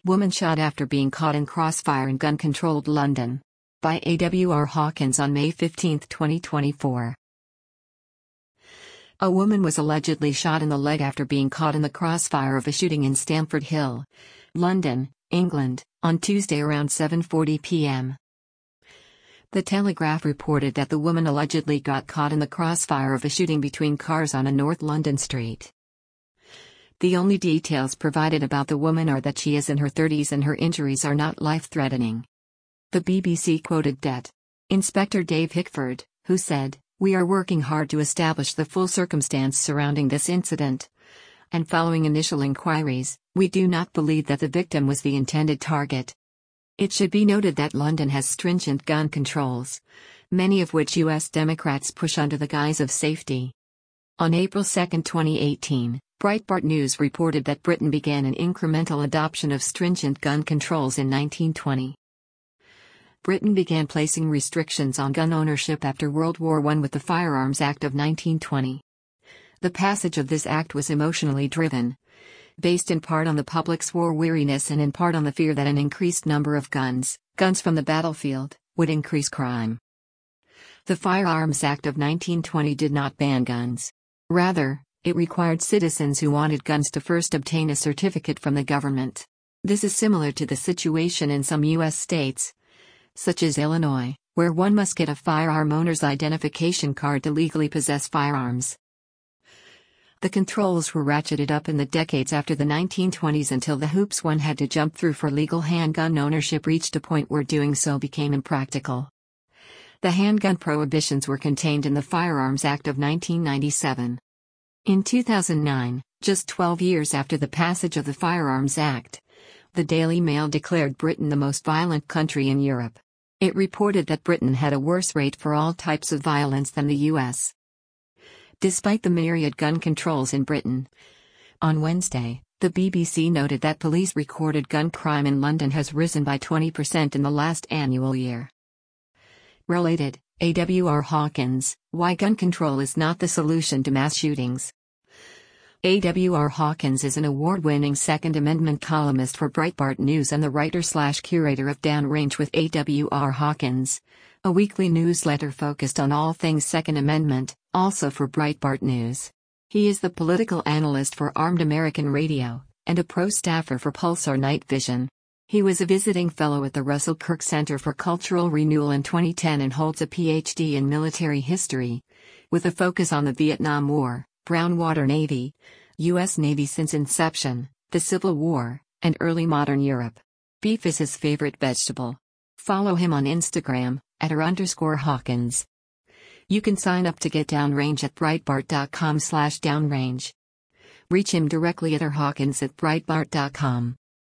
Woman shot after being caught in crossfire in gun-controlled London. By A.W.R. Hawkins on May 15, 2024. A woman was allegedly shot in the leg after being caught in the crossfire of a shooting in Stamford Hill, London, England, on Tuesday around 7:40 p.m. The Telegraph reported that the woman allegedly got caught in the crossfire of a shooting between cars on a North London street. The only details provided about the woman are that she is in her 30s and her injuries are not life-threatening. The BBC quoted Det. Inspector Dave Hickford, who said, "We are working hard to establish the full circumstance surrounding this incident. And following initial inquiries, we do not believe that the victim was the intended target." It should be noted that London has stringent gun controls, many of which U.S. Democrats push under the guise of safety. On April 2, 2018, Breitbart News reported that Britain began an incremental adoption of stringent gun controls in 1920. Britain began placing restrictions on gun ownership after World War I with the Firearms Act of 1920. The passage of this act was emotionally driven, based in part on the public's war weariness and in part on the fear that an increased number of guns from the battlefield, would increase crime. The Firearms Act of 1920 did not ban guns. Rather, it required citizens who wanted guns to first obtain a certificate from the government. This is similar to the situation in some U.S. states, such as Illinois, where one must get a firearm owner's identification card to legally possess firearms. The controls were ratcheted up in the decades after the 1920s until the hoops one had to jump through for legal handgun ownership reached a point where doing so became impractical. The handgun prohibitions were contained in the Firearms Act of 1997. In 2009, just 12 years after the passage of the Firearms Act, the Daily Mail declared Britain the most violent country in Europe. It reported that Britain had a worse rate for all types of violence than the US. Despite the myriad gun controls in Britain, on Wednesday, the BBC noted that police-recorded gun crime in London has risen by 20% in the last annual year. Related, A.W.R. Hawkins, Why Gun Control is Not the Solution to Mass Shootings. A.W.R. Hawkins is an award-winning Second Amendment columnist for Breitbart News and the writer/curator of Downrange with A.W.R. Hawkins, a weekly newsletter focused on all things Second Amendment, also for Breitbart News. He is the political analyst for Armed American Radio, and a pro-staffer for Pulsar Night Vision. He was a visiting fellow at the Russell Kirk Center for Cultural Renewal in 2010 and holds a Ph.D. in military history, with a focus on the Vietnam War, Brown Water Navy, U.S. Navy since inception, the Civil War, and early modern Europe. Beef is his favorite vegetable. Follow him on Instagram, @r_Hawkins. You can sign up to get Downrange at Breitbart.com/downrange. Reach him directly at rhawkins@breitbart.com.